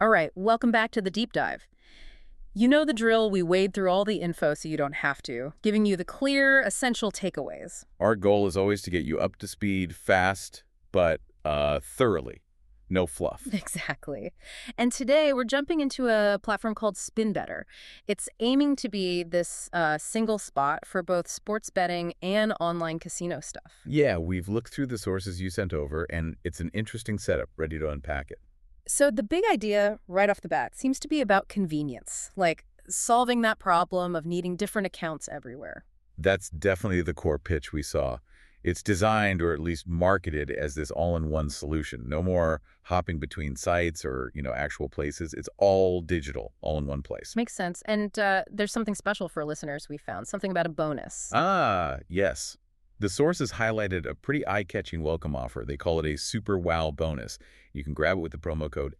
All right, welcome back to the deep dive. You know the drill, we wade through all the info so you don't have to, giving you the clear, essential takeaways. Our goal is always to get you up to speed fast, but thoroughly. No fluff. Exactly. And today we're jumping into a platform called SpinBetter. It's aiming to be this single spot for both sports betting and online casino stuff. Yeah, we've looked through the sources you sent over, and it's an interesting setup, ready to unpack it. So the big idea right off the bat seems to be about convenience, like solving that problem of needing different accounts everywhere. That's definitely the core pitch we saw. It's designed, or at least marketed, as this all-in-one solution. No more hopping between sites or, actual places. It's all digital, all in one place. Makes sense. And there's something special for listeners we found, something about a bonus. Ah, yes. The sources highlighted a pretty eye-catching welcome offer. They call it a Super Wow bonus. You can grab it with the promo code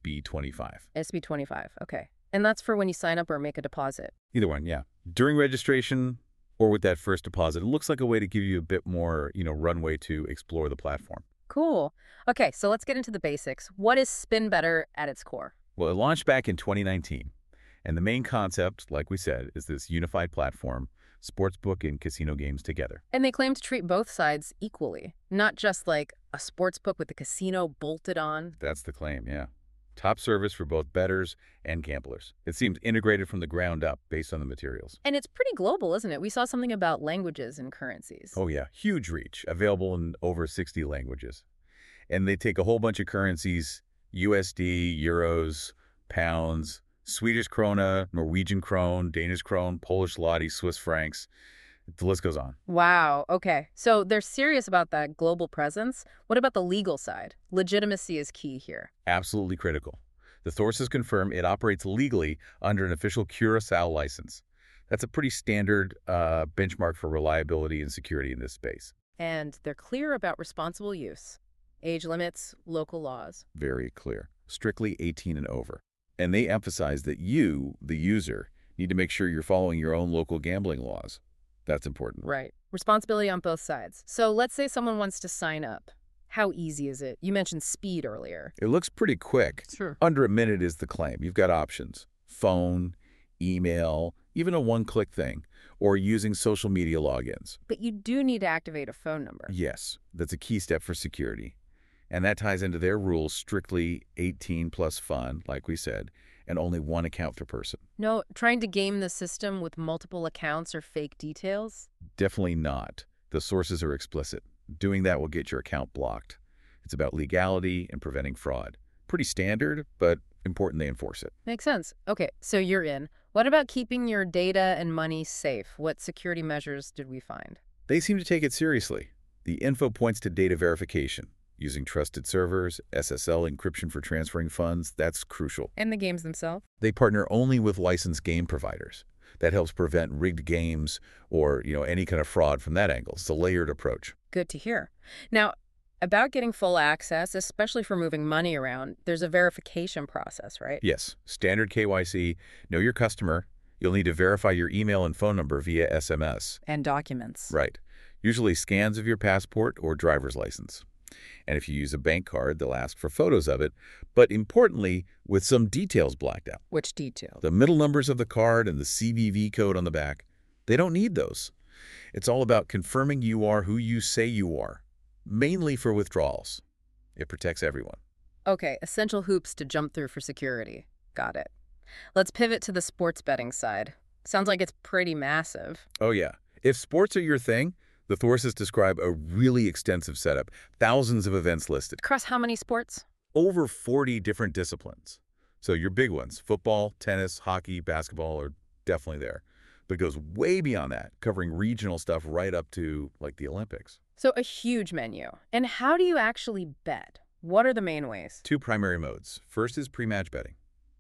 SB25. SB25, okay. And that's for when you sign up or make a deposit. Either one, yeah. During registration or with that first deposit, it looks like a way to give you a bit more, runway to explore the platform. Cool. Okay, so let's get into the basics. What is SpinBetter at its core? Well, it launched back in 2019. And the main concept, like we said, is this unified platform, sportsbook and casino games together. And they claim to treat both sides equally, not just like a sportsbook with the casino bolted on. That's the claim, yeah. Top service for both bettors and gamblers. It seems integrated from the ground up based on the materials. And it's pretty global, isn't it? We saw something about languages and currencies. Oh yeah, huge reach, available in over 60 languages. And they take a whole bunch of currencies, USD, euros, pounds, Swedish krona, Norwegian krone, Danish krone, Polish zloty, Swiss francs. The list goes on. Wow, okay. So they're serious about that global presence. What about the legal side? Legitimacy is key here. Absolutely critical. The sources confirm it operates legally under an official Curaçao license. That's a pretty standard benchmark for reliability and security in this space. And they're clear about responsible use. Age limits, local laws. Very clear. Strictly 18 and over. And they emphasize that you, the user, need to make sure you're following your own local gambling laws. That's important. Right. Responsibility on both sides. So let's say someone wants to sign up. How easy is it? You mentioned speed earlier. It looks pretty quick. Sure. Under a minute is the claim. You've got options. Phone, email, even a one-click thing, or using social media logins. But you do need to activate a phone number. Yes, that's a key step for security. And that ties into their rules, strictly 18 plus fun, like we said, and only one account per person. No, trying to game the system with multiple accounts or fake details? Definitely not. The sources are explicit. Doing that will get your account blocked. It's about legality and preventing fraud. Pretty standard, but important they enforce it. Makes sense. Okay, so you're in. What about keeping your data and money safe? What security measures did we find? They seem to take it seriously. The info points to data verification. Using trusted servers, SSL encryption for transferring funds, that's crucial. And the games themselves? They partner only with licensed game providers. That helps prevent rigged games or, any kind of fraud from that angle. It's a layered approach. Good to hear. Now, about getting full access, especially for moving money around, there's a verification process, right? Yes. Standard KYC, know your customer. You'll need to verify your email and phone number via SMS. And documents. Right. Usually scans of your passport or driver's license. And if you use a bank card, they'll ask for photos of it, but importantly, with some details blacked out. Which details? The middle numbers of the card and the CVV code on the back. They don't need those. It's all about confirming you are who you say you are, mainly for withdrawals. It protects everyone. Okay, essential hoops to jump through for security. Got it. Let's pivot to the sports betting side. Sounds like it's pretty massive. Oh yeah. If sports are your thing, the sources describe a really extensive setup, thousands of events listed. Across how many sports? Over 40 different disciplines. So your big ones, football, tennis, hockey, basketball, are definitely there. But it goes way beyond that, covering regional stuff right up to, like, the Olympics. So a huge menu. And how do you actually bet? What are the main ways? Two primary modes. First is pre-match betting.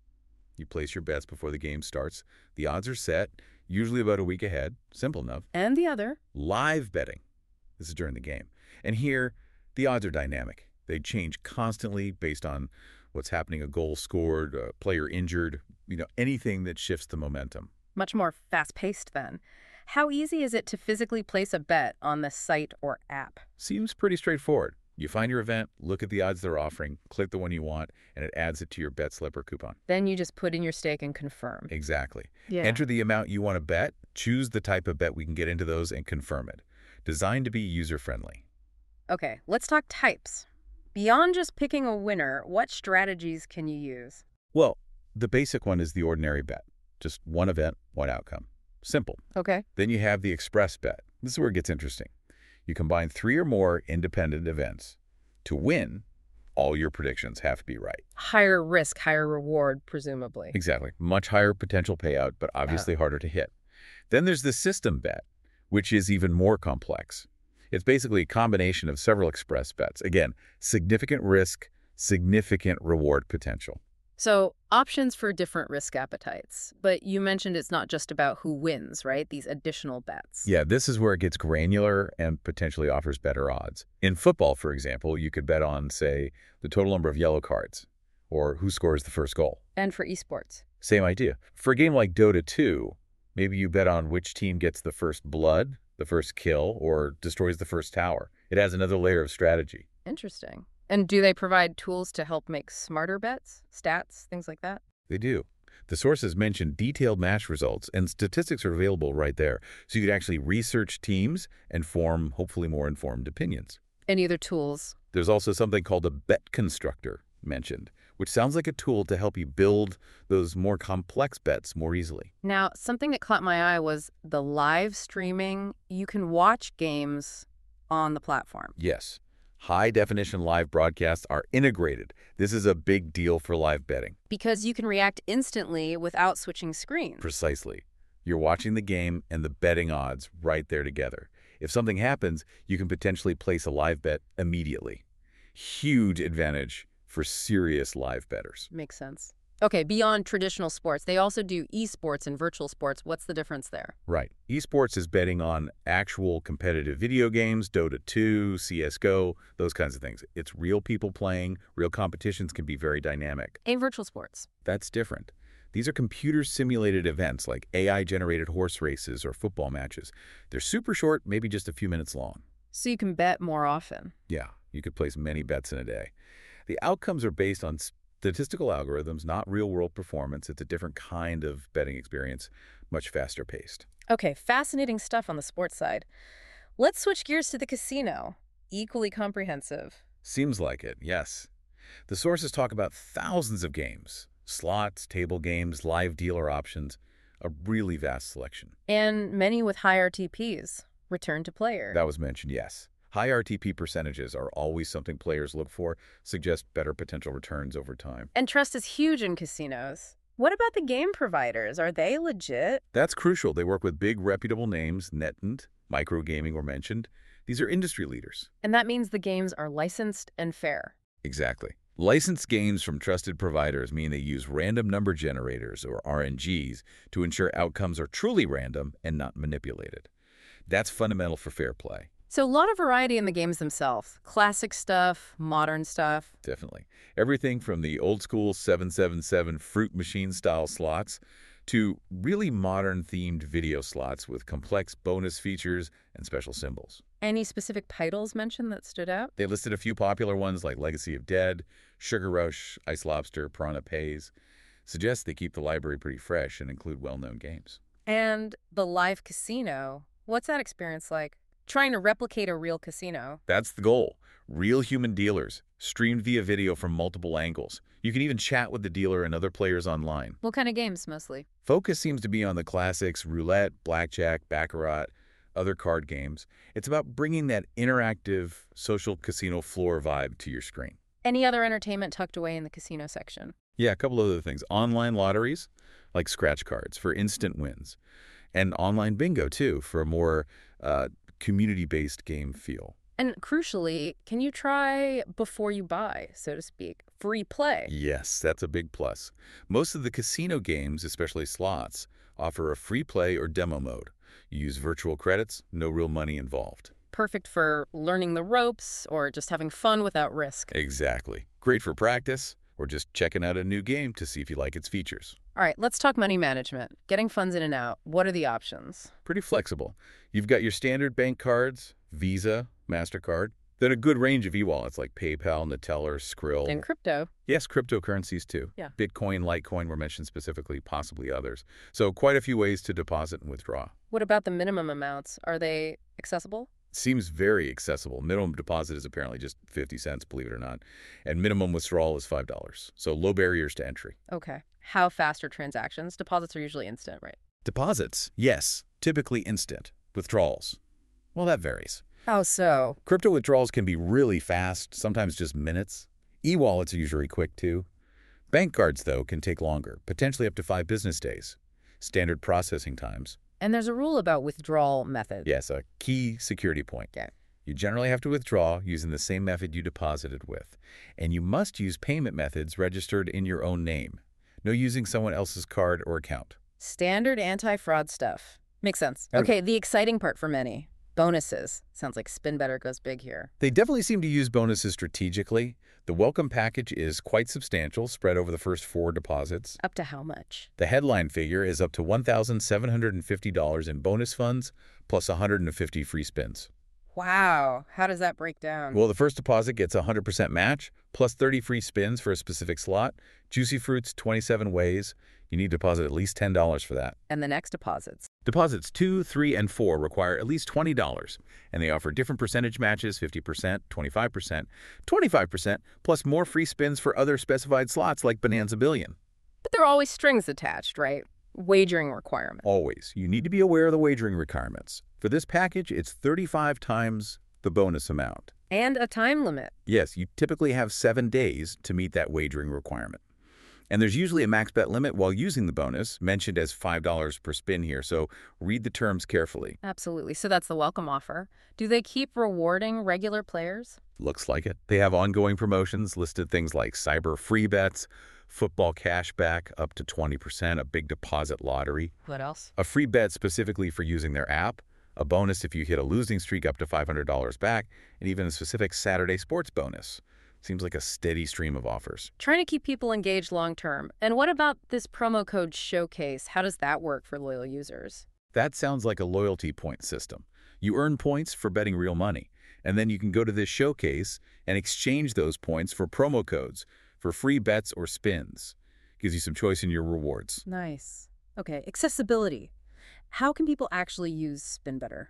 You place your bets before the game starts. The odds are set, usually about a week ahead. Simple enough. And the other? Live betting. This is during the game. And here, the odds are dynamic. They change constantly based on what's happening, a goal scored, a player injured, anything that shifts the momentum. Much more fast-paced then. How easy is it to physically place a bet on the site or app? Seems pretty straightforward. You find your event, look at the odds they're offering, click the one you want, and it adds it to your bet slip or coupon. Then you just put in your stake and confirm. Exactly. Yeah. Enter the amount you want to bet, choose the type of bet, we can get into those, and confirm it. Designed to be user-friendly. Okay, let's talk types. Beyond just picking a winner, what strategies can you use? Well, the basic one is the ordinary bet. Just one event, one outcome. Simple. Okay. Then you have the express bet. This is where it gets interesting. You combine 3 or more independent events. To win, all your predictions have to be right. Higher risk, higher reward, presumably. Exactly. Much higher potential payout, but obviously harder to hit. Then there's the system bet, which is even more complex. It's basically a combination of several express bets. Again, significant risk, significant reward potential. So options for different risk appetites. But you mentioned it's not just about who wins, right? These additional bets. Yeah, this is where it gets granular and potentially offers better odds. In football, for example, you could bet on, say, the total number of yellow cards or who scores the first goal. And for esports. Same idea. For a game like Dota 2, maybe you bet on which team gets the first blood, the first kill, or destroys the first tower. It adds another layer of strategy. Interesting. And do they provide tools to help make smarter bets, stats, things like that? They do. The sources mention detailed match results, and statistics are available right there, so you could actually research teams and form, hopefully, more informed opinions. Any other tools? There's also something called a bet constructor mentioned, which sounds like a tool to help you build those more complex bets more easily. Now, something that caught my eye was the live streaming. You can watch games on the platform. Yes. High-definition live broadcasts are integrated. This is a big deal for live betting. Because you can react instantly without switching screens. Precisely. You're watching the game and the betting odds right there together. If something happens, you can potentially place a live bet immediately. Huge advantage for serious live bettors. Makes sense. Okay, beyond traditional sports, they also do esports and virtual sports. What's the difference there? Right. Esports is betting on actual competitive video games, Dota 2, CSGO, those kinds of things. It's real people playing. Real competitions can be very dynamic. And virtual sports. That's different. These are computer-simulated events like AI-generated horse races or football matches. They're super short, maybe just a few minutes long. So you can bet more often. Yeah, you could place many bets in a day. The outcomes are based on statistical algorithms, not real-world performance. It's a different kind of betting experience, much faster paced. Okay, fascinating stuff on the sports side. Let's switch gears to the casino. Equally comprehensive. Seems like it, yes. The sources talk about thousands of games, slots, table games, live dealer options, a really vast selection. And many with high RTPs, return to player. That was mentioned, yes. High RTP percentages are always something players look for, suggest better potential returns over time. And trust is huge in casinos. What about the game providers? Are they legit? That's crucial. They work with big reputable names. NetEnt, Microgaming were mentioned. These are industry leaders. And that means the games are licensed and fair. Exactly. Licensed games from trusted providers mean they use random number generators, or RNGs, to ensure outcomes are truly random and not manipulated. That's fundamental for fair play. So a lot of variety in the games themselves. Classic stuff, modern stuff. Definitely. Everything from the old-school 777 fruit machine-style slots to really modern-themed video slots with complex bonus features and special symbols. Any specific titles mentioned that stood out? They listed a few popular ones like Legacy of Dead, Sugar Rush, Ice Lobster, Piranha Pays. Suggests they keep the library pretty fresh and include well-known games. And the live casino, what's that experience like? Trying to replicate a real casino. That's the goal. Real human dealers, streamed via video from multiple angles. You can even chat with the dealer and other players online. What kind of games, mostly? Focus seems to be on the classics, roulette, blackjack, baccarat, other card games. It's about bringing that interactive social casino floor vibe to your screen. Any other entertainment tucked away in the casino section? Yeah, a couple of other things. Online lotteries, like scratch cards, for instant wins. And online bingo, too, for a more community-based game feel. And crucially, can you try before you buy, so to speak? Free play. Yes, that's a big plus. Most of the casino games, especially slots, offer a free play or demo mode. You use virtual credits, no real money involved. Perfect for learning the ropes or just having fun without risk. Exactly. Great for practice or just checking out a new game to see if you like its features. All right, let's talk money management. Getting funds in and out. What are the options? Pretty flexible. You've got your standard bank cards, Visa, MasterCard. Then a good range of e-wallets like PayPal, Neteller, Skrill. And crypto. Yes, cryptocurrencies too. Yeah. Bitcoin, Litecoin were mentioned specifically, possibly others. So quite a few ways to deposit and withdraw. What about the minimum amounts? Are they accessible? Seems very accessible. Minimum deposit is apparently just 50 cents, believe it or not. And minimum withdrawal is $5. So low barriers to entry. Okay. How fast are transactions? Deposits are usually instant, right? Deposits, yes, typically instant. Withdrawals, well, that varies. How so? Crypto withdrawals can be really fast, sometimes just minutes. E-wallets are usually quick too. Bank cards, though, can take longer, potentially up to 5 business days. Standard processing times. And there's a rule about withdrawal method. Yes, a key security point. Okay. You generally have to withdraw using the same method you deposited with. And you must use payment methods registered in your own name. No using someone else's card or account. Standard anti-fraud stuff. Makes sense. And- Okay, the exciting part for many. Bonuses. Sounds like SpinBetter goes big here. They definitely seem to use bonuses strategically. The welcome package is quite substantial, spread over the first 4 deposits. Up to how much? The headline figure is up to $1,750 in bonus funds, plus 150 free spins. Wow. How does that break down? Well, the first deposit gets a 100% match, plus 30 free spins for a specific slot. Juicy Fruits, 27 ways. You need to deposit at least $10 for that. And the next deposits? Deposits 2, 3, and 4 require at least $20, and they offer different percentage matches, 50%, 25%, 25%, plus more free spins for other specified slots like Bonanza Billion. But there are always strings attached, right? Wagering requirement. Always. You need to be aware of the wagering requirements. For this package, it's 35 times the bonus amount. And a time limit. Yes, you typically have 7 days to meet that wagering requirement. And there's usually a max bet limit while using the bonus, mentioned as $5 per spin here, so read the terms carefully. Absolutely. So that's the welcome offer. Do they keep rewarding regular players? Looks like it. They have ongoing promotions, listed things like cyber free bets, football cashback up to 20%, a big deposit lottery, What else? a free bet specifically for using their app, a bonus if you hit a losing streak up to $500 back, and even a specific Saturday sports bonus. Seems like a steady stream of offers. Trying to keep people engaged long term. And what about this promo code Showcase? How does that work for loyal users? That sounds like a loyalty point system. You earn points for betting real money, and then you can go to this showcase and exchange those points for promo codes for free bets or spins. Gives you some choice in your rewards. Nice. Okay, accessibility. How can people actually use SpinBetter?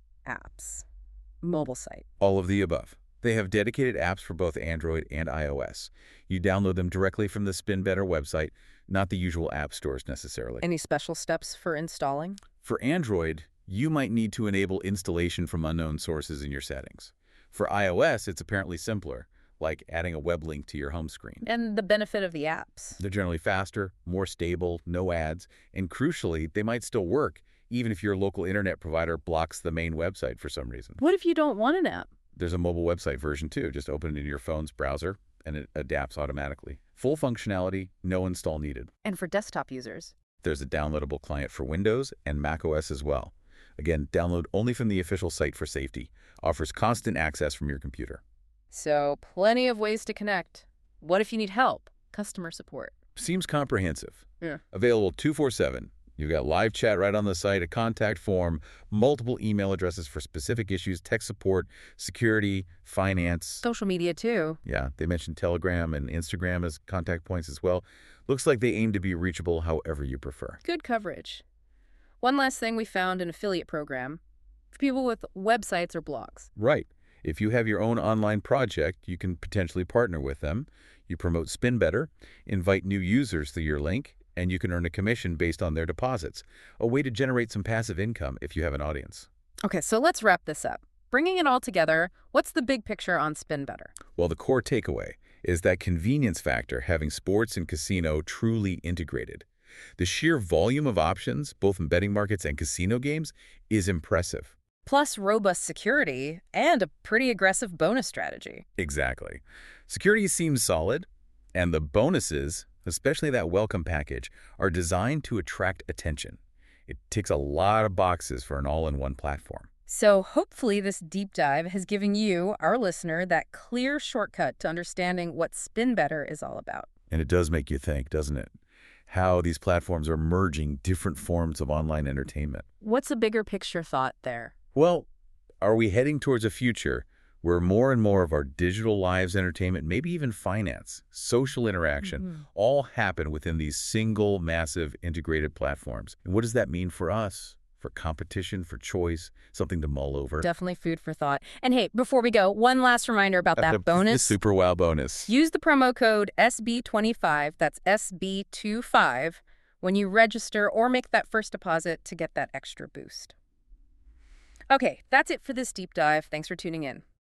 Apps. Mobile site. All of the above. They have dedicated apps for both Android and iOS. You download them directly from the SpinBetter website, not the usual app stores necessarily. Any special steps for installing? For Android, you might need to enable installation from unknown sources in your settings. For iOS, it's apparently simpler, like adding a web link to your home screen. And the benefit of the apps. They're generally faster, more stable, no ads, and crucially, they might still work, even if your local internet provider blocks the main website for some reason. What if you don't want an app? There's a mobile website version too. Just open it in your phone's browser, and it adapts automatically. Full functionality, no install needed. And for desktop users? There's a downloadable client for Windows and macOS as well. Again, download only from the official site for safety. Offers constant access from your computer. So, plenty of ways to connect. What if you need help? Customer support. Seems comprehensive. Yeah. Available 24/7. You've got live chat right on the site, a contact form, multiple email addresses for specific issues, tech support, security, finance. Social media, too. Yeah, they mentioned Telegram and Instagram as contact points as well. Looks like they aim to be reachable however you prefer. Good coverage. One last thing, we found an affiliate program for people with websites or blogs. Right. If you have your own online project, you can potentially partner with them. You promote SpinBetter, invite new users through your link, and you can earn a commission based on their deposits. A way to generate some passive income if you have an audience. Okay, so let's wrap this up. Bringing it all together, what's the big picture on SpinBetter? Well, the core takeaway is that convenience factor, having sports and casino truly integrated. The sheer volume of options, both in betting markets and casino games, is impressive. Plus robust security and a pretty aggressive bonus strategy. Exactly. Security seems solid, and the bonuses, especially that welcome package, are designed to attract attention. It ticks a lot of boxes for an all-in-one platform. So hopefully this deep dive has given you, our listener, that clear shortcut to understanding what SpinBetter is all about. And it does make you think, doesn't it? How these platforms are merging different forms of online entertainment. What's a bigger picture thought there? Well, are we heading towards a future where more and more of our digital lives, entertainment, maybe even finance, social interaction, all happen within these single, massive, integrated platforms. And what does that mean for us? For competition, for choice, something to mull over. Definitely food for thought. And hey, before we go, one last reminder about that bonus. The Super Wow bonus. Use the promo code SB25, that's SB25, when you register or make that first deposit to get that extra boost. Okay, that's it for this deep dive. Thanks for tuning in.